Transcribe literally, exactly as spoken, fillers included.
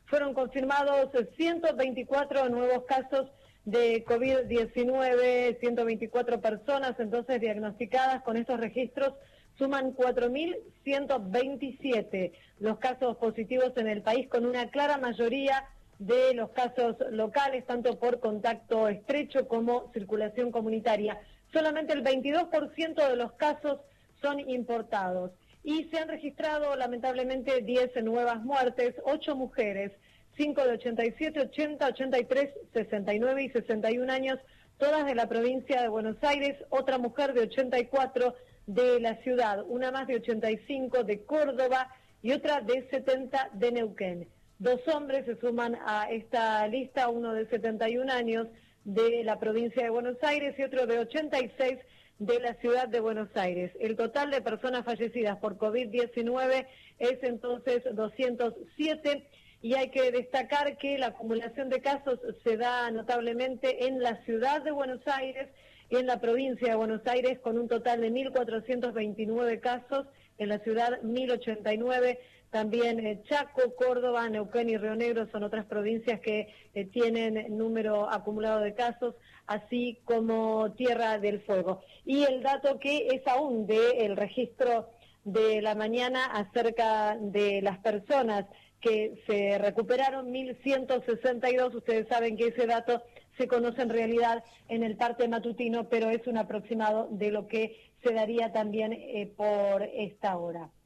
fueron confirmados ciento veinticuatro nuevos casos de COVID diecinueve, ciento veinticuatro personas entonces diagnosticadas. Con estos registros suman cuatro mil ciento veintisiete los casos positivos en el país, con una clara mayoría de los casos locales, tanto por contacto estrecho como circulación comunitaria. Solamente el veintidós por ciento de los casos son importados. Y se han registrado lamentablemente diez nuevas muertes, ocho mujeres, cinco de ochenta y siete, ochenta, ochenta y tres, sesenta y nueve y sesenta y un años, todas de la provincia de Buenos Aires, otra mujer de ochenta y cuatro de la ciudad, una más de ochenta y cinco de Córdoba y otra de setenta de Neuquén. Dos hombres se suman a esta lista, uno de setenta y un años de la provincia de Buenos Aires y otro de ochenta y seis de la ciudad de Buenos Aires. El total de personas fallecidas por COVID diecinueve es entonces doscientos siete, y hay que destacar que la acumulación de casos se da notablemente en la ciudad de Buenos Aires y en la provincia de Buenos Aires, con un total de mil cuatrocientos veintinueve casos, en la ciudad mil ochenta y nueve, también eh, Chaco, Córdoba, Neuquén y Río Negro son otras provincias que eh, tienen número acumulado de casos, así como Tierra del Fuego. Y el dato que es aún del registro de la mañana acerca de las personas que se recuperaron, mil ciento sesenta y dos, ustedes saben que ese dato se conoce en realidad en el parte matutino, pero es un aproximado de lo que se daría también eh, por esta hora.